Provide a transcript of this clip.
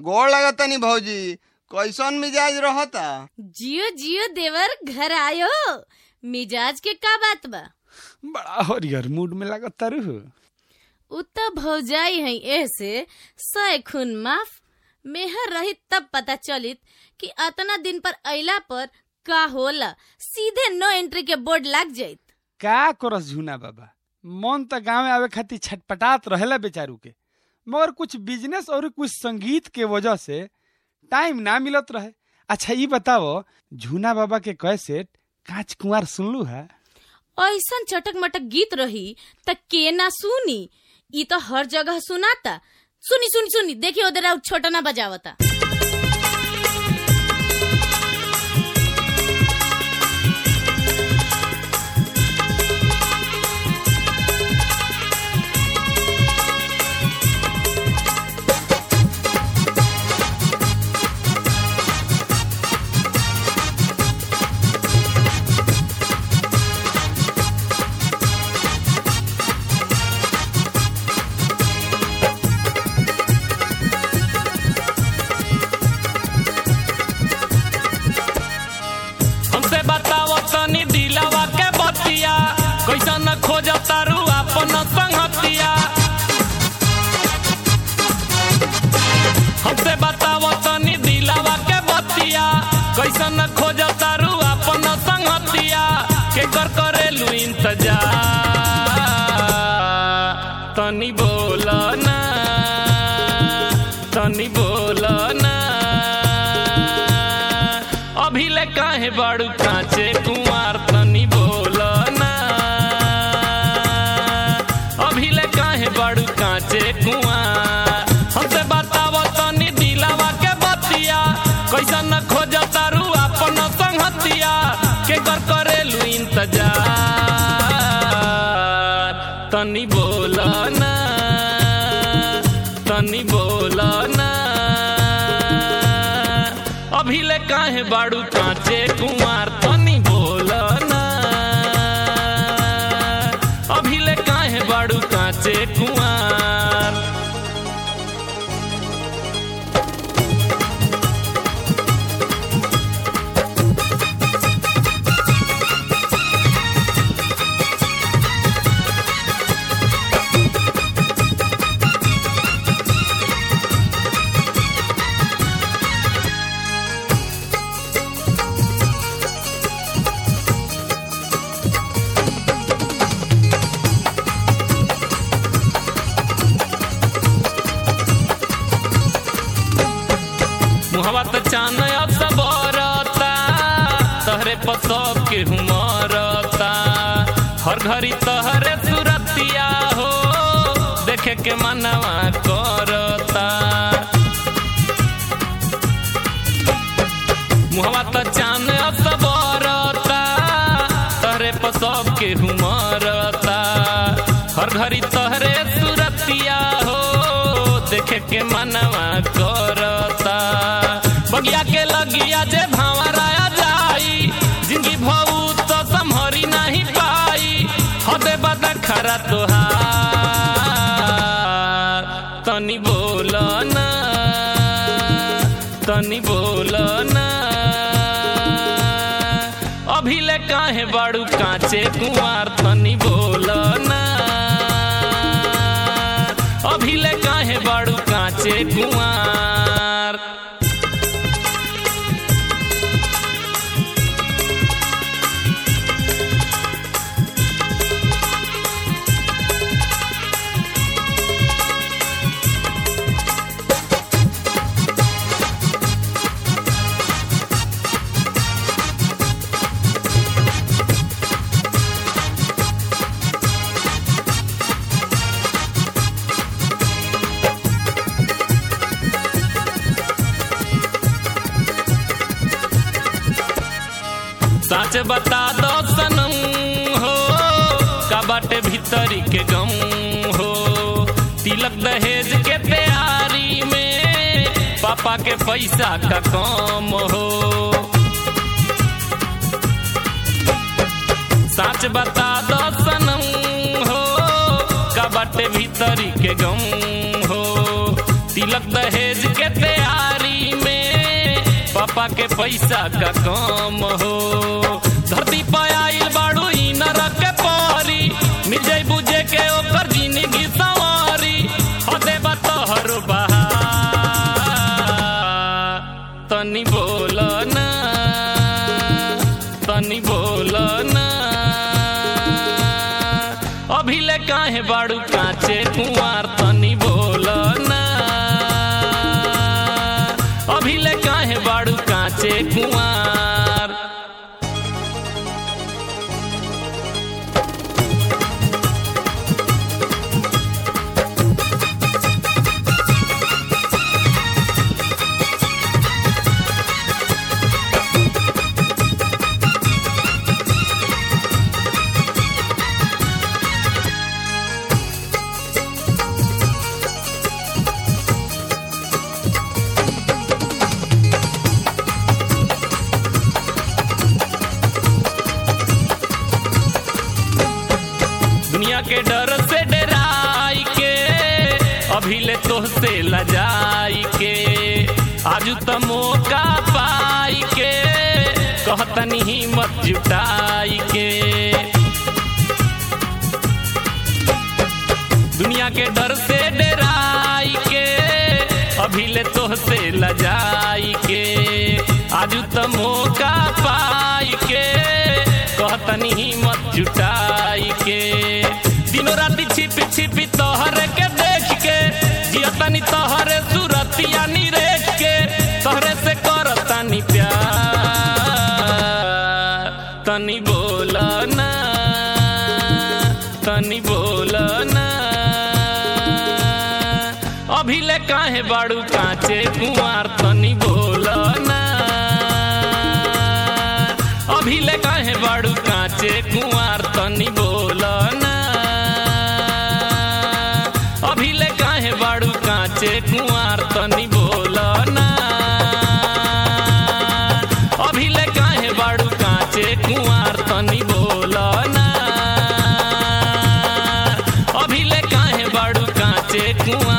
गोड़ लगतनी भौजी, कैसन मिजाज रहता? जियो जियो देवर, घर आयो। मिजाज के का बात बा? बड़ा हरियर मूड में लगता रहू। उतना भौजाई है ऐसे सै खून माफ। मेहर रही तब पता चलित कि अतना दिन पर अइला पर का होला, सीधे नो एंट्री के बोर्ड लग जाइत। का करस झूना बाबा, मन त गाँव आवे खातिर छटपटात रहेला बेचारू के, मगर कुछ बिजनेस और कुछ संगीत के वजह से टाइम ना मिलत रहे। अच्छा ये बताओ, झूना बाबा के कैसेट कांच कुंवार सुनलू है? ऐसा चटक मटक गीत रही त के ना सुनी। ई तो हर जगह सुनाता। सुनी सुनी सुनी, देखिए उधर छोटा ना बजावता। कैसन खोजता रू अपन संगतिया, हमसे बताओ तनी दिलावा के बतिया। कैसन खोजता रू अपन संगतिया, के कर करेलू इंतजार। तनी बोला ना, तनी बोला ना, अभी ले काहे बाड़ू कांचे कुंवार। तनी बोला ना, अभी ले काहे बाड़ू कांचे कुंवार। हमसे बताओ तनी दिलावा के बतिया। कैसन खोजता रू अपन संगतिया, के कर करेलू इंतजार। तनी बोला ना, तनी बोला ना, अभी ले काहे बाड़ू कांचे कुंवार। तनी बोला ना, अभी ले काहे बाड़ू कांचे कुंवार। मुहवा त चान अब सबरता, तहरे पर सब के हुमरता। हर घड़ी तहरे सुरतिया हो, देखे के मनवा करता। मुहवा त चान अब सबरता, तहरे पर सब के हुमरता। हर घड़ी तहरे सुरतिया हो, देखे के मनवा करता। बगिया के लगिया जे भावराया जाई, जिंदगी भऊ तो संभरी नहीं पाई। हदे बदा खरा तोहार। तनी बोला ना, तनी बोला ना, अभी ले काहे बाड़ू कांचे कुंवार। तनी बोला ना, अभी ले काहे बाड़ू कांचे कुंवार। सच बता दो सनम हो, का बाटे भीतरी के गम हो। तिलक दहेज के तैयारी में पापा के पैसा का कम हो। सच बता दो सनम हो, का बाटे भीतरी के गम हो। तिलक दहेज के तैयारी बाके पैसा का कम हो धरती पे आइल बाड़ू ई नरक के परी मिल जाई बुझे के ओकर जिंदगी सवारी हदे बतहर बहा तनी बोल ना तनी बोल ना अभी ले काहे बाड़ू काचे कुंवार तनी बोल ना अभी ले काहे बाड़ू काचे कुंवार दुनिया के डर से डराई के अभी ले तोहसे लजाई के आजू त मौका पाई के कहतनी हिम्मत जुटाई के दुनिया के डर से डराई के अभी ले तोहसे लजाई के आजू त मौका पाई के कहतनी हिम्मत जुटाई के दिनों राती छिपी छिपी तोहरे के देख के जियतनी तोहरे सूरतिया निरेख के तोहरे से करतनी प्यार तनी बोल ना तनी बोल ना अभी ले काहे बाड़ू काचे कुंवार तनी बोल ना अभी ले काहे बाड़ू काचे कुंवार तनी बोल ना अभी ले काहे बाड़ू काचे कुंवार तनी बोल ना अभी ले काहे बाड़ू काचे कुंवार तनी बोल ना अभी ले काहे बाड़ू काचे कुंवार